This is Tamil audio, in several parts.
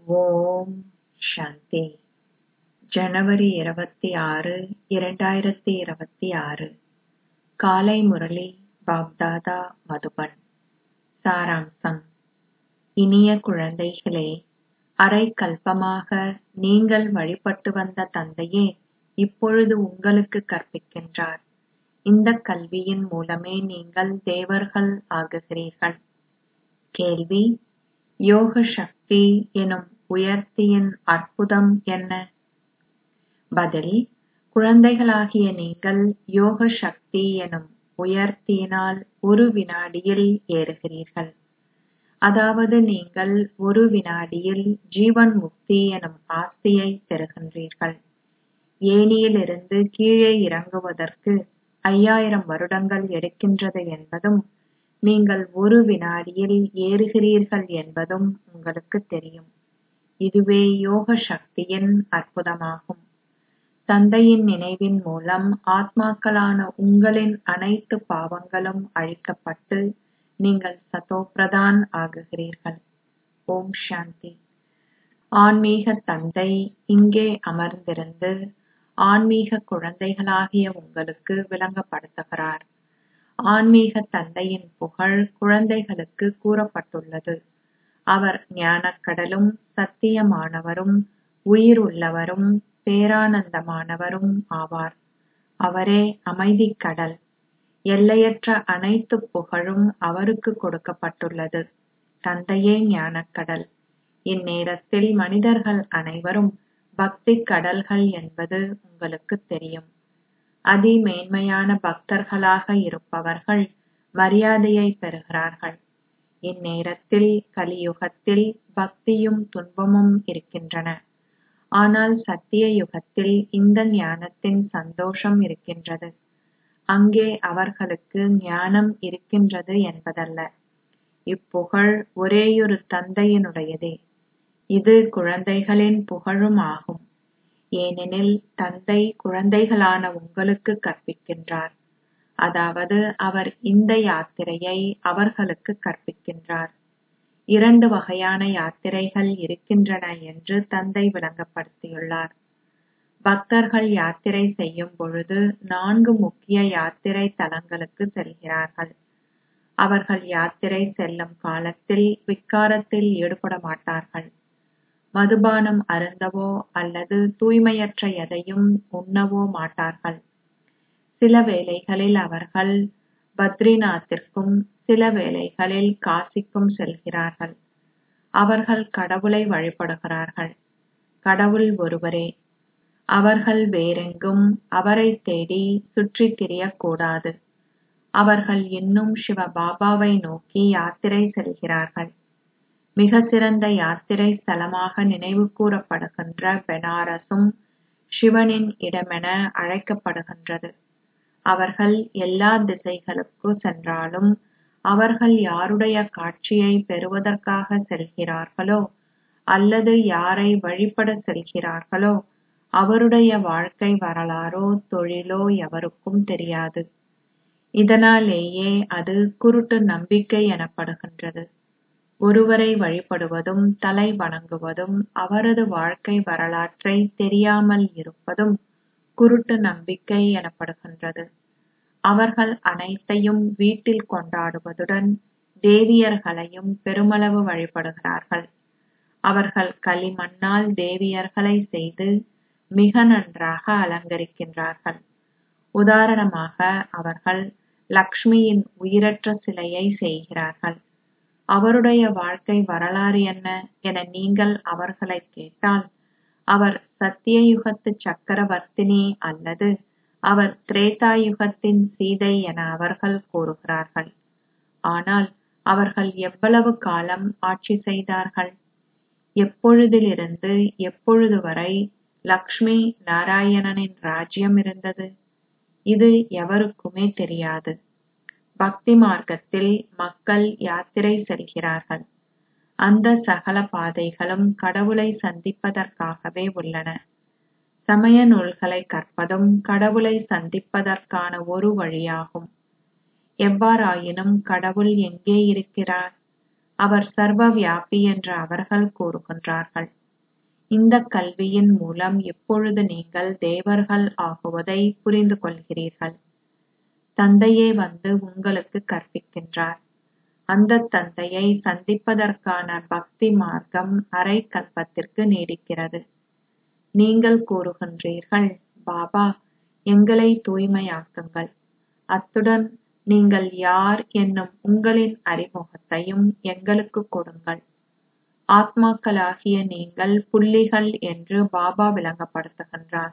ஓம் சாந்தி. ஜனவரி 26, 2026. காலை முரளி பாப்தாதா மதுபன். சாராம்சம். இனிய குழந்தைகளே, அரை கல்பமாக நீங்கள் வழிபட்டு வந்த தந்தையே இப்பொழுது உங்களுக்கு கற்பிக்கின்றார். இந்த கல்வியின் மூலமே நீங்கள் தேவர்கள் ஆகுகிறீர்கள். கேள்வி: யோக சக்தி எனும் உயர்த்தியின் அற்புதம் என்ன? பதில்: குழந்தைகளாகிய நீங்கள் யோக சக்தி எனும் உயர்த்தியினால் ஒரு வினாடியில் ஏறுகிறீர்கள். அதாவது நீங்கள் ஒரு வினாடியில் ஜீவன் முக்தி எனும் ஆஸ்தியை பெறுகின்றீர்கள். ஏணியிலிருந்து கீழே இறங்குவதற்கு 5000 வருடங்கள் எடுக்கின்றது என்பதும், நீங்கள் ஒரு வினாடியில் ஏறுகிறீர்கள் என்பதும் உங்களுக்கு தெரியும். இதுவே யோக சக்தியின் அற்புதமாகும். தந்தையின் நினைவின் மூலம் ஆத்மாக்களான உங்களின் அனைத்து பாவங்களும் அழிக்கப்பட்டு நீங்கள் சதோபிரதான் ஆகுகிறீர்கள். ஓம் சாந்தி. ஆன்மீக தந்தை இங்கே அமர்ந்திருந்து ஆன்மீக குழந்தைகளாகிய உங்களுக்கு விளங்கப்படுத்துகிறார். ஆன்மீக தந்தையின் புகழ் குழந்தைகளுக்கு கூறப்பட்டுள்ளது. அவர் ஞானக்கடலும் சத்தியமானவரும் உயிர் உள்ளவரும் பேரானந்தமானவரும் ஆவார். அவரே அமைதிக் கடல். எல்லையற்ற அனைத்து புகழும் அவருக்கு கொடுக்கப்பட்டுள்ளது. தந்தையே ஞானக்கடல். இந்நேரத்தில் மனிதர்கள் அனைவரும் பக்தி கடல்கள் என்பது உங்களுக்கு தெரியும். அதிமேன்மையான பக்தர்களாக இருப்பவர்கள் மரியாதையை பெறுகிறார்கள். இந்நேரத்தில் கலியுகத்தில் பக்தியும் துன்பமும் இருக்கின்றன. ஆனால் சத்திய யுகத்தில் இந்த ஞானத்தின் சந்தோஷம் இருக்கின்றது. அங்கே அவர்களுக்கு ஞானம் இருக்கின்றது என்பதல்ல. இப்புகழ் ஒரேயொரு தந்தையினுடையதே. இது குழந்தைகளின் புகழும் ஆகும். ஏனெனில் தந்தை குழந்தைகளான உங்களுக்கு கற்பிக்கின்றார். அதாவது அவர் இந்த யாத்திரையை அவர்களுக்கு கற்பிக்கின்றார். 2 வகையான யாத்திரைகள் இருக்கின்றன என்று தந்தை விளங்கப்படுத்தியுள்ளார். பக்தர்கள் யாத்திரை செய்யும் பொழுது 4 முக்கிய யாத்திரை தலங்களுக்கு செல்கிறார்கள். அவர்கள் யாத்திரை செல்லும் காலத்தில் விக்காரத்தில் ஈடுபட மாட்டார்கள். மதுபானம் அருந்தவோ அல்லது தூய்மையற்ற எதையும் உண்ணவோ மாட்டார்கள். சில வேளைகளில் அவர்கள் பத்ரிநாத்திற்கும் சில வேளைகளில் காசிக்கும் செல்கிறார்கள். அவர்கள் கடவுளை வழிபடுகிறார்கள். கடவுள் ஒருவரே. அவர்கள் வேறெங்கும் அவரை தேடி சுற்றித் திரியக்கூடாது. அவர்கள் இன்னும் சிவபாபாவை நோக்கி யாத்திரை செல்கிறார்கள். மிக சிறந்த யாத்திரை ஸ்தலமாக நினைவு கூறப்படுகின்ற பெனாரசும் சிவனின் இடமென அழைக்கப்படுகின்றது. அவர்கள் எல்லா திசைகளுக்கு சென்றாலும் அவர்கள் யாருடைய காட்சியை பெறுவதற்காக செல்கிறார்களோ அல்லது யாரை வழிபட செல்கிறார்களோ அவருடைய வாழ்க்கை வரலாறோ தொழிலோ எவருக்கும் தெரியாது. இதனாலேயே அது குருட்டு நம்பிக்கை எனப்படுகின்றது. ஒருவரை வழிபடுவதும் தலை வணங்குவதும் அவரது வாழ்க்கை வரலாற்றை தெரியாமல் இருப்பதும் குருட்டு நம்பிக்கை எனப்படுகின்றது. அவர்கள் அனைத்தையும் வீட்டில் கொண்டாடுவதுடன் தேவியர்களையும் பெருமளவு வழிபடுகிறார்கள். அவர்கள் களிமண்ணால் தேவியர்களை செய்து மிக நன்றாக அலங்கரிக்கின்றார்கள். உதாரணமாக அவர்கள் லக்ஷ்மியின் உயிரற்ற சிலையை செய்கிறார்கள். அவருடைய வாழ்க்கை வரலாறு என்ன என நீங்கள் அவர்களை கேட்டால், அவர் சத்தியயுகத்து சக்கரவர்த்தினி அல்லது அவர் திரேதாயுகத்தின் சீதை என அவர்கள் கூறுகிறார்கள். ஆனால் அவர்கள் எவ்வளவு காலம் ஆட்சி செய்தார்கள்? எப்பொழுதிலிருந்து எப்பொழுது வரை லக்ஷ்மி நாராயணனின் ராஜ்யம் இருந்தது? இது எவருக்குமே தெரியாது. பக்தி மார்க்கத்தில் மக்கள் யாத்திரை செல்கிறார்கள். அந்த சகல பாதைகளும் கடவுளை சந்திப்பதற்காகவே உள்ளன. சமய நூல்களை கற்பதும் கடவுளை சந்திப்பதற்கான ஒரு வழியாகும். எவ்வாறாயினும் கடவுள் எங்கே இருக்கிறார்? அவர் சர்வ வியாபி என்று அவர்கள் கூறுகின்றார்கள். இந்த கல்வியின் மூலம் இப்பொழுது நீங்கள் தேவர்கள் ஆகுவதை புரிந்து கொள்கிறீர்கள். தந்தையே வந்து உங்களுக்கு கற்பிக்கின்றார். அந்த தந்தையை சந்திப்பதற்கான பக்தி மார்க்கம் அரை கல்பத்திற்கு நீடிக்கிறது. நீங்கள் கூறுகின்றீர்கள், பாபா, எங்களை தூய்மையாக்குங்கள். அத்துடன் நீங்கள் யார் என்னும் உங்களின் அறிமுகத்தையும் எங்களுக்கு கொடுங்கள். ஆத்மாக்களாகிய நீங்கள் புள்ளிகள் என்று பாபா விளங்கப்படுத்துகின்றார்.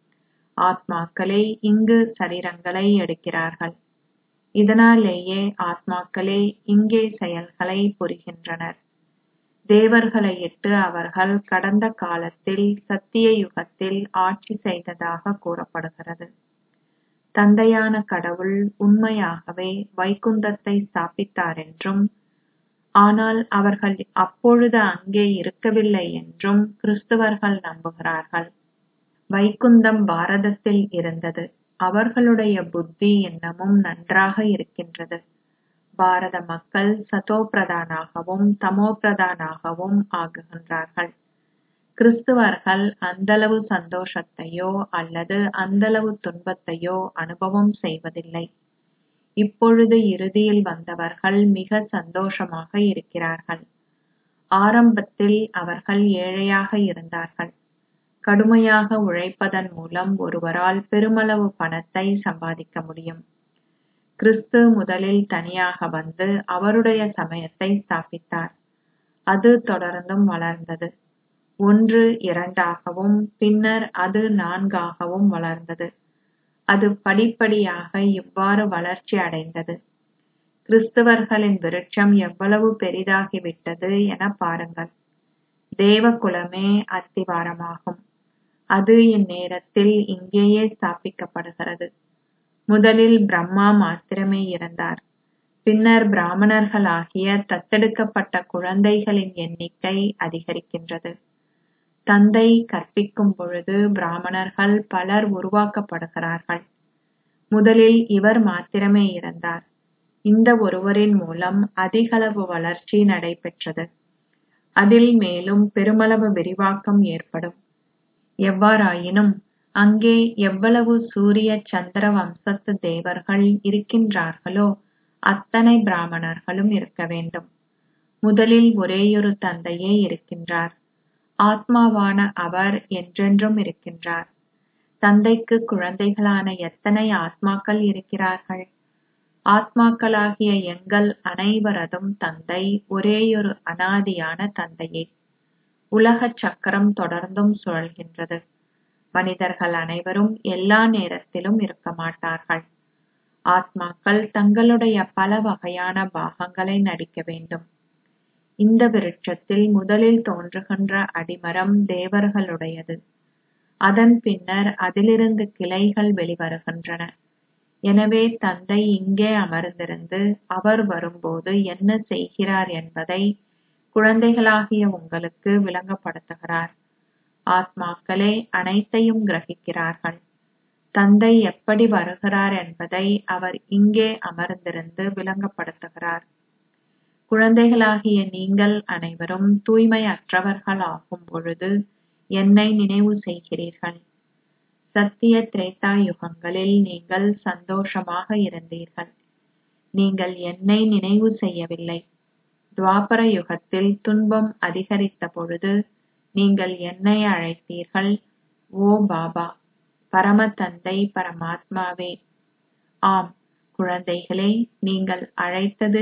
ஆத்மாக்களே இங்கு சரீரங்களை எடுக்கிறார்கள். இதனாலேயே ஆத்மாக்களே இங்கே செயல்களை புரிகின்றனர். தேவர்களையிட்டு அவர்கள் கடந்த காலத்தில் சத்திய யுகத்தில் ஆட்சி செய்ததாக கூறப்படுகிறது. தந்தையான கடவுள் உண்மையாகவே வைகுந்தத்தை ஸ்தாபித்தார் என்றும், ஆனால் அவர்கள் அப்பொழுது அங்கே இருக்கவில்லை என்றும் கிறிஸ்தவர்கள் நம்புகிறார்கள். வைகுந்தம் பாரதத்தில் இருந்தது. அவர்களுடைய புத்தி இன்னமும் நன்றாக இருக்கின்றது. பாரத மக்கள் சதோ பிரதானாகவும் தமோ பிரதானாகவும் ஆகுகின்றார்கள். கிறிஸ்துவர்கள் அந்தளவு சந்தோஷத்தையோ அல்லது அந்தளவு துன்பத்தையோ அனுபவம் செய்வதில்லை. இப்பொழுது இறுதியில் வந்தவர்கள் மிக சந்தோஷமாக இருக்கிறார்கள். ஆரம்பத்தில் அவர்கள் ஏழையாக இருந்தார்கள். கடுமையாக உழைப்பதன் மூலம் ஒருவரால் பெருமளவு பணத்தை சம்பாதிக்க முடியும். கிறிஸ்து முதலில் தனியாக வந்து அவருடைய சமயத்தை ஸ்தாபித்தார். அது தொடர்ந்தும் வளர்ந்தது. 1 2ஆகவும் பின்னர் அது 4ஆகவும் வளர்ந்தது. அது படிப்படியாக இவ்வாறு வளர்ச்சி அடைந்தது. கிறிஸ்தவர்களின் விருட்சம் எவ்வளவு பெரிதாகிவிட்டது என பாருங்கள். தேவகுலமே அத்திவாரமாகும். அது இந்நேரத்தில் இங்கேயே ஸ்தாபிக்கப்படுகிறது. முதலில் பிரம்மா மாத்திரமே இருந்தார். பின்னர் பிராமணர்களாகிய தத்தெடுக்கப்பட்ட குழந்தைகளின் எண்ணிக்கை அதிகரிக்கின்றது. தந்தை கற்பிக்கும் பொழுது பிராமணர்கள் பலர் உருவாக்கப்படுகிறார்கள். முதலில் இவர் மாத்திரமே இருந்தார். இந்த ஒருவரின் மூலம் அதிகளவு வளர்ச்சி நடைபெற்றது. அதில் மேலும் பெருமளவு விரிவாக்கம் ஏற்படும். எவ்வாறாயினும் அங்கே எவ்வளவு சூரிய சந்திர வம்சத்து தேவர்கள் இருக்கின்றார்களோ அத்தனை பிராமணர்களும் இருக்க வேண்டும். முதலில் ஒரேயொரு தந்தையே இருக்கின்றார். ஆத்மாவான அவர் என்றென்றும் இருக்கின்றார். தந்தைக்கு குழந்தைகளான எத்தனை ஆத்மாக்கள் இருக்கிறார்கள்? ஆத்மாக்களாகிய எங்கள் அனைவரதும் தந்தை ஒரேயொரு அனாதியான தந்தையே. உலக சக்கரம் தொடர்ந்தும் சுழல்கின்றது. மனிதர்கள் அனைவரும் எல்லா நேரத்திலும் இருக்க மாட்டார்கள். ஆத்மாக்கள் தங்களுடைய பல வகையான பாகங்களை நடிக்க வேண்டும். இந்த விருட்சத்தில் முதலில் தோன்றுகின்ற அடிமரம் தேவர்களுடையது. அதன் பின்னர் அதிலிருந்து கிளைகள் வெளிவருகின்றன. எனவே தந்தை இங்கே அமர்ந்திருந்து அவர் வரும்போது என்ன செய்கிறார் என்பதை குழந்தைகளாகிய உங்களுக்கு விளங்கப்படுத்துகிறார். ஆத்மாக்களே அனைத்தையும் கிரகிக்கிறார்கள். தந்தை எப்படி வருகிறார் என்பதை அவர் இங்கே அமர்ந்திருந்து விளங்கப்படுத்துகிறார். குழந்தைகளாகிய நீங்கள் அனைவரும் தூய்மையற்றவர்கள் ஆகும் பொழுது என்னை நினைவு செய்கிறீர்கள். சத்திய திரேதா யுகங்களில் நீங்கள் சந்தோஷமாக இருந்தீர்கள். நீங்கள் என்னை நினைவு செய்யவில்லை. துவாபர யுகத்தில் துன்பம் அதிகரித்த பொழுது நீங்கள் என்னை அழைத்தீர்கள். ஓ பாபா, பரம தந்தை பரமாத்மாவே. ஆம் குழந்தைகளே, நீங்கள் அழைத்தது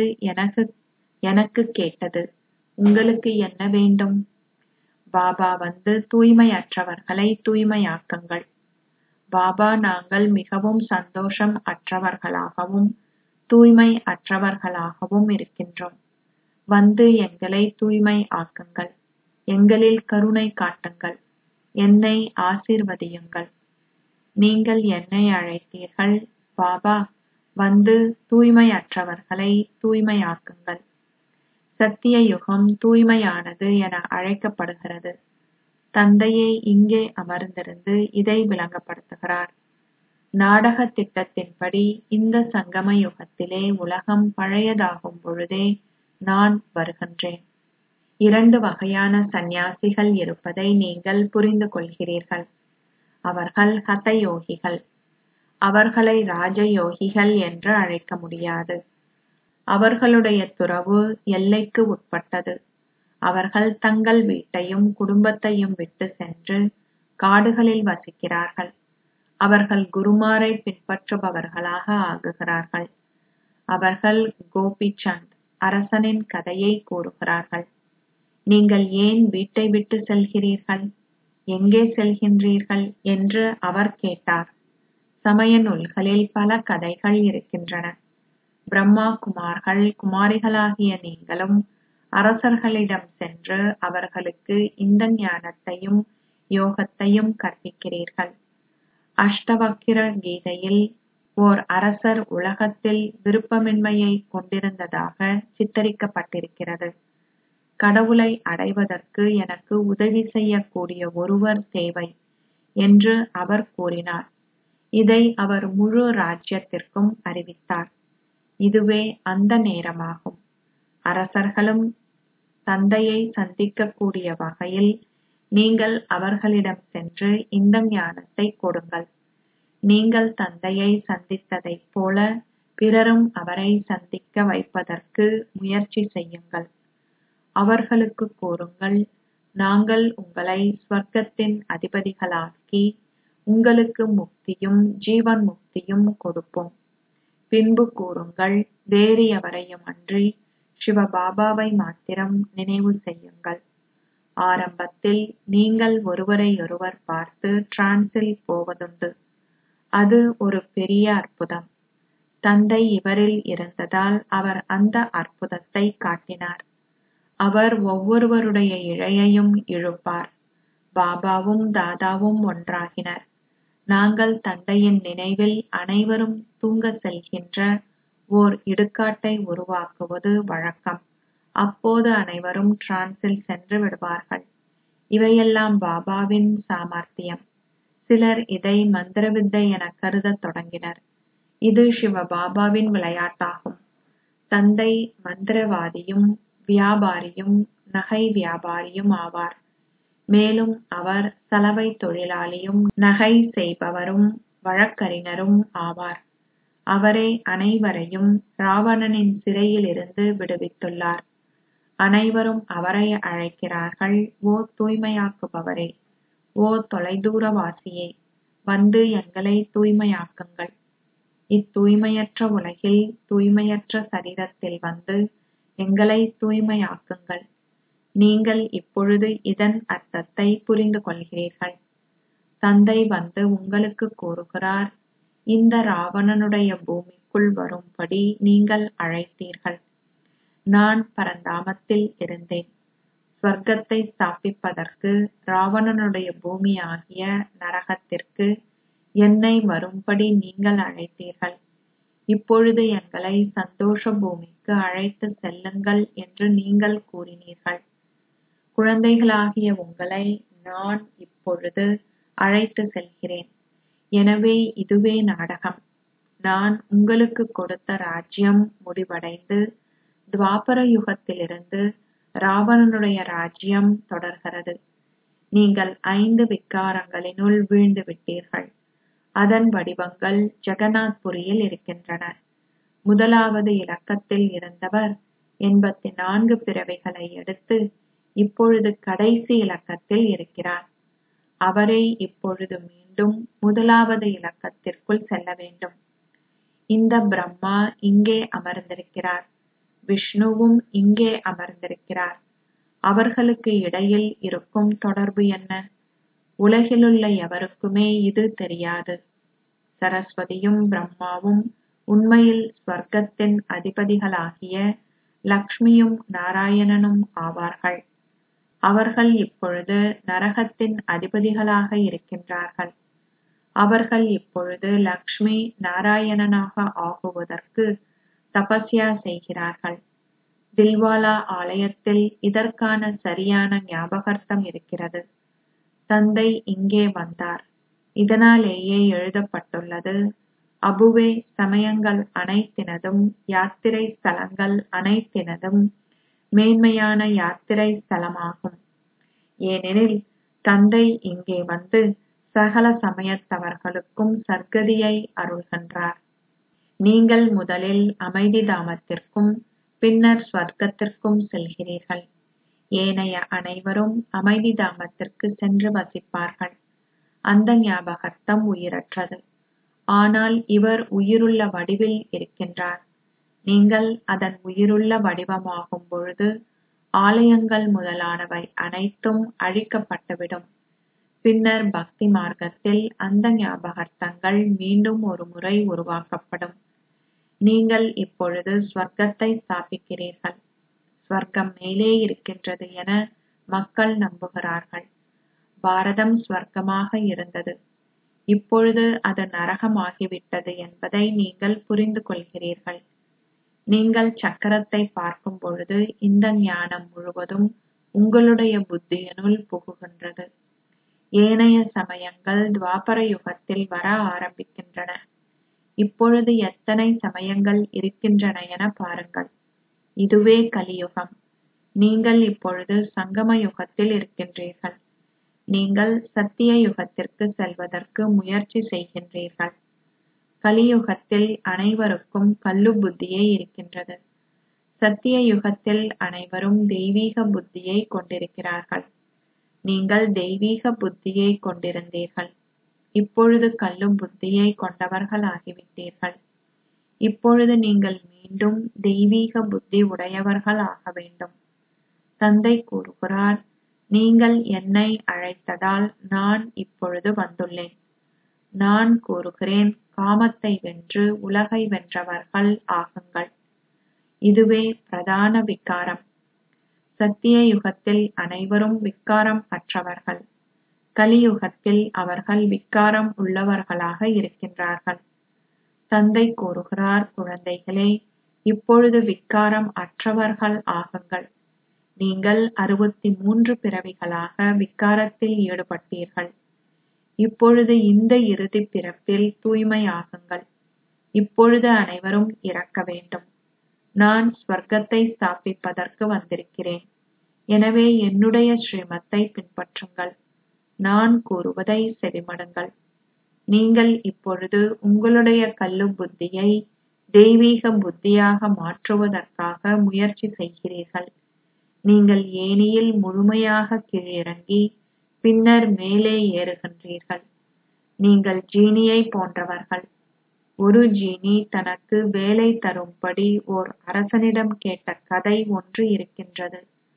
எனக்கு கேட்டது. உங்களுக்கு என்ன வேண்டும்? பாபா வந்து தூய்மையற்றவர்களை தூய்மையாக்குங்கள். பாபா, நாங்கள் மிகவும் சந்தோஷம் அற்றவர்களாகவும் தூய்மை அற்றவர்களாகவும் இருக்கின்றோம். வந்து எங்களை தூய்மை ஆக்குங்கள். எங்களில் கருணை காட்டுங்கள். என்னை ஆசீர்வதியுங்கள். நீங்கள் என்னை அழைத்தீர்கள். பாபா, வந்து தூய்மையற்றவர்களை தூய்மையாக்குங்கள். சத்திய யுகம் தூய்மையானது என அழைக்கப்படுகிறது. தந்தையே இங்கே அமர்ந்திருந்து இதை விளங்கப்படுத்துகிறார். நாடக திட்டத்தின்படி இந்த சங்கம யுகத்திலே உலகம் பழையதாகும் பொழுதே நான் வருகின்றேன். 2 வகையான சந்நியாசிகள் இருப்பதை நீங்கள் புரிந்து கொள்கிறீர்கள். அவர்கள் ஹதயோகிகள். அவர்களை ராஜயோகிகள் என்று அழைக்க முடியாது. அவர்களுடைய துறவு எல்லைக்கு உட்பட்டது. அவர்கள் தங்கள் வீட்டையும் குடும்பத்தையும் விட்டு சென்று காடுகளில் வசிக்கிறார்கள். அவர்கள் குருமாரை பின்பற்றுபவர்களாக ஆகுகிறார்கள். அவர்கள் கோபிசந்த் அரசனின் கதையை கூறுகிறார்கள். நீங்கள் ஏன் வீட்டை விட்டு செல்கிறீர்கள், எங்கே செல்கின்றீர்கள் என்று அவர் கேட்டார். சமய நூல்களில் பல கதைகள் இருக்கின்றன. பிரம்மா குமார்கள் குமாரிகளாகிய நீங்களும் அரசர்களிடம் சென்று அவர்களுக்கு இந்த ஞானத்தையும் யோகத்தையும் கற்பிக்கிறீர்கள். அஷ்டவக்கிர கீதையில் ஓர் அரசர் உலகத்தில் விருப்பமின்மையை கொண்டிருந்ததாக சித்தரிக்கப்பட்டிருக்கிறது. கடவுளை அடைவதற்கு எனக்கு உதவி செய்யக்கூடிய ஒருவர் தேவை என்று அவர் கூறினார். இதை அவர் முழு ராஜ்யத்திற்கும் அறிவித்தார். இதுவே அந்த நேரமாகும். அரசர்களும் தந்தையை சந்திக்கக்கூடிய வகையில் நீங்கள் அவர்களிடம் சென்று இந்த ஞானத்தை கொடுங்கள். நீங்கள் தந்தையை சந்தித்ததைப் போல பிறரும் அவரை சந்திக்க வைப்பதற்கு முயற்சி செய்யுங்கள். அவர்களுக்கு கூறுங்கள், நாங்கள் உங்களை ஸ்வர்க்கத்தின் அதிபதிகளாக்கி உங்களுக்கு முக்தியும் ஜீவன் முக்தியும் கொடுப்போம். பின்பு கூறுங்கள், வேறு எவரையும் அன்றி சிவபாபாவை மாத்திரம் நினைவு செய்யுங்கள். ஆரம்பத்தில் நீங்கள் ஒருவரையொருவர் பார்த்து டிரான்ஸில் போவதுண்டு. அது ஒரு பெரிய அற்புதம். தந்தை இவரில் இருந்ததால் அவர் அந்த அற்புதத்தை காட்டினார். அவர் ஒவ்வொருவருடைய இழையையும் இழுப்பார். பாபாவும் தாதாவும் ஒன்றாகினர். நாங்கள் தந்தையின் நினைவில் அனைவரும் தூங்க செல்கின்ற ஓர் இடுகாட்டை உருவாக்குவது வழக்கம். அப்போது அனைவரும் டிரான்ஸில் சென்று விடுவார்கள். இவையெல்லாம் பாபாவின் சாமர்த்தியம். சிலர் இதை மந்திரவித்தை என கருதத் தொடங்கினர். இது சிவபாபாவின் விளையாட்டாகும். தந்தை மந்திரவாதியும் வியாபாரியும் நகை வியாபாரியும் ஆவார். மேலும் அவர் சலவை தொழிலாளியும் நகை செய்பவரும் வழக்கறிஞரும் ஆவார். அவரே அனைவரையும் ராவணனின் சிறையில் இருந்து விடுவித்துள்ளார். அனைவரும் அவரை அழைக்கிறார்கள், ஓ தூய்மையாக்குபவரே, ஓ தொலைதூரவாசியே, வந்து எங்களை தூய்மையாக்குங்கள். இத்தூய்மையற்ற உலகில் தூய்மையற்ற சரீரத்தில் வந்து எங்களை தூய்மையாக்குங்கள். நீங்கள் இப்பொழுது இதன் அர்த்தத்தை புரிந்து கொள்கிறீர்கள். தந்தை வந்து உங்களுக்கு கூறுகிறார், இந்த ராவணனுடைய பூமிக்குள் வரும்படி நீங்கள் அழைத்தீர்கள். நான் பரந்தாமத்தில் இருந்தேன். ஸ்வர்க்கத்தை ஸ்தாபிப்பதற்கு ராவணனுடைய பூமி ஆகிய நரகத்திற்கு என்னை வரும்படி நீங்கள் அழைத்தீர்கள். இப்பொழுது எங்களை சந்தோஷ பூமிக்கு அழைத்து செல்லுங்கள் என்று நீங்கள் கூறினீர்கள். குழந்தைகளாகிய உங்களை நான் இப்பொழுது அழைத்து செல்கிறேன். எனவே இதுவே நாடகம். நான் உங்களுக்கு கொடுத்த ராஜ்யம் முடிவடைந்து துவாபர யுகத்திலிருந்து ராவணனுடைய ராஜ்யம் தொடர்கிறது. நீங்கள் 5 விகாரங்களினுள் வீழ்ந்து விட்டீர்கள். அதன் வடிவங்கள் ஜெகநாத்புரியில் இருக்கின்றன. முதலாவது இலக்கத்தில் இருந்தவர் 84 பிறவிகளை எடுத்து இப்பொழுது கடைசி இலக்கத்தில் இருக்கிறார். அவரே இப்பொழுது மீண்டும் முதலாவது இலக்கத்திற்குள் செல்ல வேண்டும். இந்த பிரம்மா இங்கே அமர்ந்திருக்கிறார். விஷ்ணுவும் இங்கே அமர்ந்திருக்கிறார். அவர்களுக்கு இடையில் இருக்கும் தொடர்பு என்ன? உலகிலுள்ள எவருக்குமே இது தெரியாது. சரஸ்வதியும் பிரம்மாவும் உண்மையில் ஸ்வர்க்கத்தின் அதிபதிகளாகிய லக்ஷ்மியும் நாராயணனும் ஆவார்கள். அவர்கள் இப்பொழுது நரகத்தின் அதிபதிகளாக இருக்கின்றார்கள். அவர்கள் இப்பொழுது லக்ஷ்மி நாராயணனாக ஆகுவதற்கு தபஸ்யா செய்கிறார்கள். தில்வாலா ஆலயத்தில் இதற்கான சரியான ஞாபகார்த்தம் இருக்கிறது. தந்தை இங்கே வந்தார். இதனாலேயே எழுதப்பட்டுள்ளது, அபுவே சமயங்கள் அனைத்தினதும் யாத்திரை ஸ்தலங்கள் அனைத்தினதும் மேன்மையான யாத்திரை ஸ்தலமாகும். ஏனெனில் தந்தை இங்கே வந்து சகல சமயத்தவர்களுக்கும் சர்க்கதியை அருள்கின்றார். நீங்கள் முதலில் அமைதி தாமத்திற்கும் பின்னர் ஸ்வர்க்கத்திற்கும் செல்கிறீர்கள். ஏனைய அனைவரும் அமைதி தாமத்திற்கு சென்று வசிப்பார்கள். அந்த ஞாபகர்த்தம் உயிரற்றது. ஆனால் இவர் உயிருள்ள வடிவில் இருக்கின்றார். நீங்கள் அதன் உயிருள்ள வடிவமாகும் பொழுது ஆலயங்கள் முதலானவை அனைத்தும் அழிக்கப்பட்டுவிடும். பின்னர் பக்தி மார்க்கத்தில் அந்த ஞாபகர்த்தங்கள் மீண்டும் ஒரு முறை உருவாக்கப்படும். நீங்கள் இப்பொழுது ஸ்வர்க்கத்தை ஸ்தாபிக்கிறீர்கள். ஸ்வர்க்கம் மேலே இருக்கின்றது என மக்கள் நம்புகிறார்கள். பாரதம் ஸ்வர்க்கமாக இருந்தது. இப்பொழுது அது நரகமாகிவிட்டது என்பதை நீங்கள் புரிந்து கொள்கிறீர்கள். நீங்கள் சக்கரத்தை பார்க்கும் பொழுது இந்த ஞானம் முழுவதும் உங்களுடைய புத்தியினுள் புகுகின்றது. ஏனைய சமயங்கள் துவாபர யுகத்தில் வர ஆரம்பிக்கின்றன. இப்பொழுது எத்தனை சமயங்கள் இருக்கின்றன என பாருங்கள். இதுவே கலியுகம். நீங்கள் இப்பொழுது சங்கம யுகத்தில் இருக்கின்றீர்கள். நீங்கள் சத்திய யுகத்திற்கு செல்வதற்கு முயற்சி செய்கின்றீர்கள். கலியுகத்தில் அனைவருக்கும் கல்லு புத்தியே இருக்கின்றது. சத்திய யுகத்தில் அனைவரும் தெய்வீக புத்தியை கொண்டிருக்கிறார்கள். நீங்கள் தெய்வீக புத்தியை கொண்டிருந்தீர்கள். இப்பொழுது கல்லு புத்தியை கொண்டவர்கள் ஆகிவிட்டீர்கள். இப்பொழுது நீங்கள் மீண்டும் தெய்வீக புத்தி உடையவர்கள் ஆக வேண்டும். தந்தை கூறுகிறார், நீங்கள் என்னை அழைத்ததால் நான் இப்பொழுது வந்துள்ளேன். நான் கூறுகிறேன், காமத்தை வென்று உலகை வென்றவர்கள் ஆகுங்கள். இதுவே பிரதான விகாரம். சத்திய யுகத்தில் அனைவரும் விகாரம் அற்றவர்கள். கலியுகத்தில் அவர்கள் விகாரம் உள்ளவர்களாக இருக்கின்றார்கள். தந்தை கூறுகிறார், குழந்தைகளே, இப்பொழுது விகாரம் அற்றவர்கள் ஆகுங்கள். நீங்கள் 63 பிறவிகளாக விகாரத்தில் ஈடுபட்டீர்கள். இப்பொழுது இந்த இறுதிப் பிறப்பில் தூய்மையாகுங்கள். இப்பொழுது அனைவரும் இறக்க வேண்டும். நான் ஸ்வர்க்கத்தை ஸ்தாபிப்பதற்கு வந்திருக்கிறேன். எனவே என்னுடைய ஸ்ரீமத்தை பின்பற்றுங்கள். நான் கூறுவதை செவிமடுங்கள். நீங்கள் இப்பொழுது உங்களுடைய கல்லு புத்தியை தெய்வீக புத்தியாக மாற்றுவதற்காக முயற்சி செய்கிறீர்கள். நீங்கள் ஏணியில் முழுமையாக கீழிறங்கி பின்னர் மேலே ஏறுகின்றீர்கள். நீங்கள் ஜீனியை போன்றவர்கள். ஒரு ஜீனி தனக்கு வேலை தரும்படி ஓர் அரசனிடம் கேட்ட கதை ஒன்று இருக்கின்றது.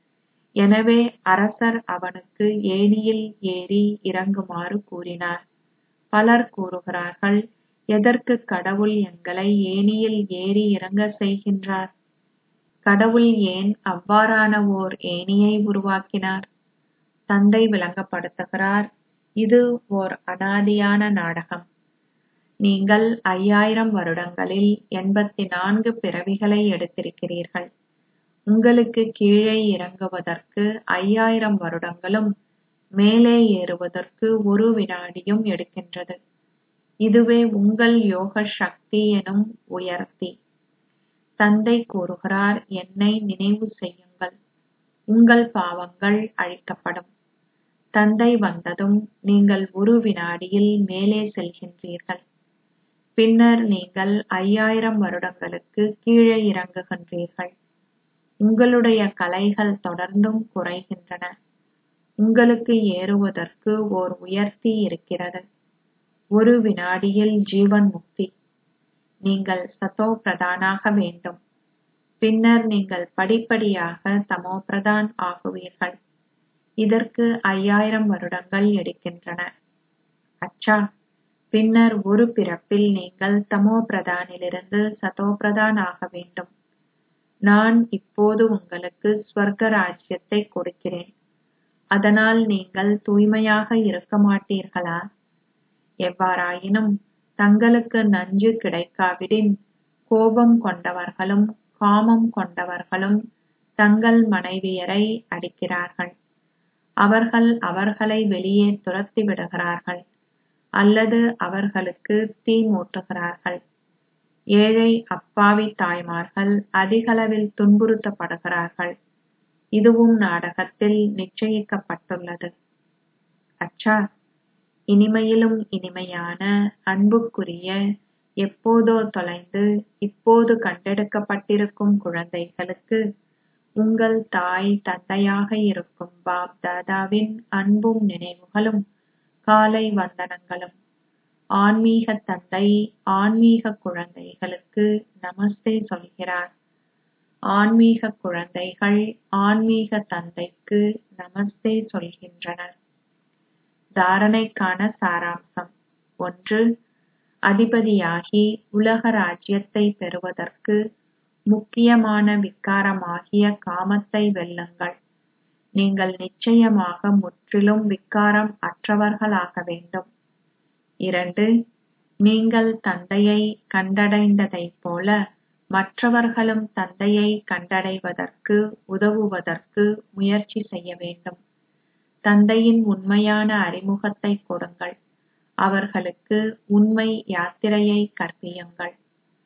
எனவே அரசர் அவனுக்கு ஏணியில் ஏறி இறங்குமாறு கூறினார். பலர் கூறுகிறார்கள், எதற்கு கடவுள் எங்களை ஏணியில் ஏறி இறங்க செய்கின்றார்? கடவுள் ஏன் அவ்வாறான ஓர் ஏணியை உருவாக்கினார்? தந்தை விளங்கப்படுத்துகிறார், இது ஓர் அனாதியான நாடகம். நீங்கள் 5000 வருடங்களில் 84 பிறவிகளை எடுத்திருக்கிறீர்கள். உங்களுக்கு கீழே இறங்குவதற்கு 5000 வருடங்களும் மேலே ஏறுவதற்கு 1 வினாடியும் எடுக்கின்றது. இதுவே உங்கள் யோக சக்தி எனும் உயர்த்தி. தந்தை கூறுகிறார், என்னை நினைவு செய்யுங்கள். உங்கள் பாவங்கள் அழிக்கப்படும். தந்தை வந்ததும் நீங்கள் 1 வினாடியில் மேலே செல்கின்றீர்கள். பின்னர் நீங்கள் 5000 வருடங்களுக்கு கீழே இறங்குகின்றீர்கள். உங்களுடைய கலைகள் தொடர்ந்தும் குறைகின்றன. உங்களுக்கு ஏறுவதற்கு ஓர் உயர்த்தி இருக்கிறது. 1 வினாடியில் ஜீவன் முக்தி. நீங்கள் சதோ பிரதானாக வேண்டும். பின்னர் நீங்கள் படிப்படியாக தமோ பிரதான் ஆகுவீர்கள். இதற்கு 5000 வருடங்கள் எடுக்கின்றன. அச்சா, பின்னர் ஒரு பிறப்பில் நீங்கள் தமோ பிரதானிலிருந்து சதோ பிரதான் ஆக வேண்டும். நான் இப்போது உங்களுக்கு ஸ்வர்க்க ராஜ்யத்தை கொடுக்கிறேன். அதனால் நீங்கள் தூய்மையாக இருக்க மாட்டீர்களா? எவ்வாறாயினும் தங்களுக்கு நஞ்சு கிடைக்காவிடின் கோபம் கொண்டவர்களும் காமம் கொண்டவர்களும் தங்கள் மனைவியரை அடிக்கிறார்கள். அவர்கள் அவர்களை வெளியே துரத்தி விடுகிறார்கள் அல்லது அவர்களுக்கு தீ மூட்டுகிறார்கள். ஏழை அப்பாவி தாய்மார்கள் அதிகளவில் துன்புறுத்தப்படுகிறார்கள். இதுவும் நாடகத்தில் நிச்சயிக்கப்பட்டுள்ளது. அச்சா, இனிமையிலும் இனிமையான அன்புக்குரிய, எப்போதோ தொலைந்து இப்போது கண்டெடுக்கப்பட்டிருக்கும் குழந்தைகளுக்கு உங்கள் தாய் தந்தையாக இருக்கும் பாப் தாதாவின் அன்பும் நினைவுகளும் காலை வந்தனங்களும். ஆன்மீக தந்தை ஆன்மீக குழந்தைகளுக்கு நமஸ்தே சொல்கிறார். ஆன்மீக குழந்தைகள் ஆன்மீக தந்தைக்கு நமஸ்தே சொல்கின்றனர். தாரணைக்கான சாராம்சம். 1. அதிபதியாகி உலக ராஜ்யத்தை பெறுவதற்கு முக்கியமான விக்காரமாகிய காமத்தை வெல்லுங்கள். நீங்கள் நிச்சயமாக முற்றிலும் விக்காரம் அற்றவர்களாக வேண்டும். 2. நீங்கள் தந்தையை கண்டடைந்ததைப் போல மற்றவர்களும் தந்தையை கண்டடைவதற்கு உதவுவதற்கு முயற்சி செய்ய வேண்டும். தந்தையின் உண்மையான அறிமுகத்தை கொடுங்கள். அவர்களுக்கு உண்மை யாத்திரையை கற்பியுங்கள்.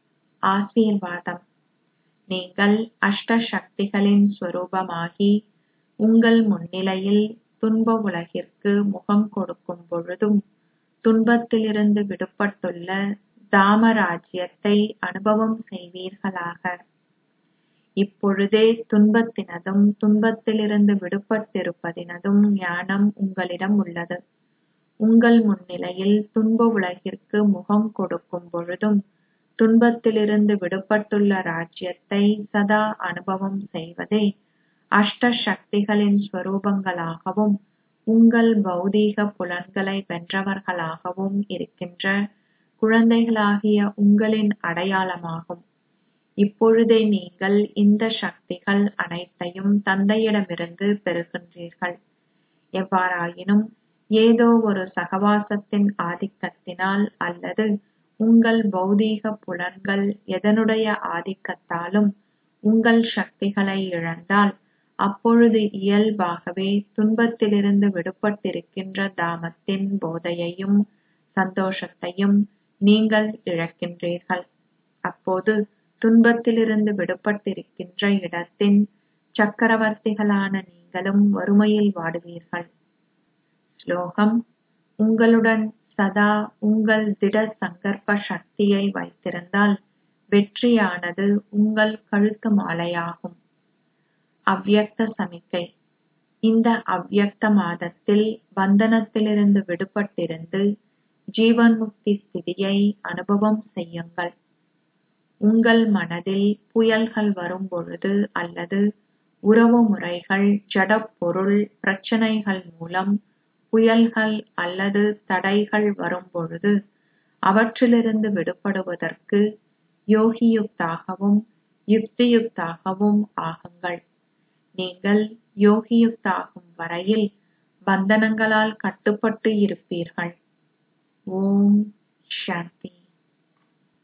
ஆசீர்வாதம். நீங்கள் அஷ்ட சக்திகளின் ஸ்வரூபமாகி உங்கள் முன்னிலையில் துன்ப உலகிற்கு முகம் கொடுக்கும் பொழுதும் துன்பத்திலிருந்து விடுபட்டுள்ள தாம ராஜ்யத்தை அனுபவம் செய்வீர்களாக. இப்பொழுதே துன்பத்தினதும் துன்பத்திலிருந்து விடுபட்டிருப்பதினதும் ஞானம் உங்களிடம் உள்ளது. உங்கள் முன்னிலையில் துன்ப உலகிற்கு முகம் கொடுக்கும் பொழுதும் துன்பத்திலிருந்து விடுபட்டுள்ள ராஜ்யத்தை சதா அனுபவம் செய்வதே அஷ்ட சக்திகளின் ஸ்வரூபங்களாகவும் உங்கள் பௌதீக புலன்களை வென்றவர்களாகவும் இருக்கின்ற குழந்தைகளாகிய உங்களின் அடையாளமாகும். இப்பொழுதே நீங்கள் இந்த சக்திகள் அனைத்தையும் தந்தையிடமிருந்து பெறுகின்றீர்கள். எவ்வாறாயினும் ஏதோ ஒரு சகவாசத்தின் ஆதிக்கத்தினால் அல்லது உங்கள் பௌதீக புலன்கள் எதனுடைய ஆதிக்கத்தாலும் உங்கள் சக்திகளை இழந்தால் அப்பொழுது இயல்பாகவே துன்பத்திலிருந்து விடுபட்டிருக்கின்ற தாமத்தின் போதையையும் சந்தோஷத்தையும் நீங்கள் இழக்கின்றீர்கள். அப்போது துன்பத்திலிருந்து விடுபட்டிருக்கின்ற இடத்தின் சக்கரவர்த்திகளான நீங்களும் வறுமையில் வாடுவீர்கள். ஸ்லோகம். உங்களுடன் சதா உங்கள் திட சங்கற்ப சக்தியை வைத்திருந்தால் வெற்றியானது உங்கள் கழுத்து மாலையாகும். அவ்யக்த சமிக்கை. இந்த அவ்யக்த மாதத்தில் பந்தனத்திலிருந்து விடுபட்டிருந்து ஜீவன்முக்தி ஸ்திதியை அனுபவம் செய்யுங்கள். உங்கள் மனதில் புயல்கள் வரும் பொழுது அல்லது உறவு முறைகள் ஜடப் பொருள் பிரச்சனைகள் மூலம் புயல்கள் அல்லது தடைகள் வரும் பொழுது அவற்றிலிருந்து விடுபடுவதற்கு யோகியுக்தாகவும் யுக்தியுக்தாகவும் ஆகுங்கள். நீங்கள் யோகியுக்தாகும் வரையில் பந்தனங்களால் கட்டுப்பட்டு இருப்பீர்கள். ஓம் சாந்தி.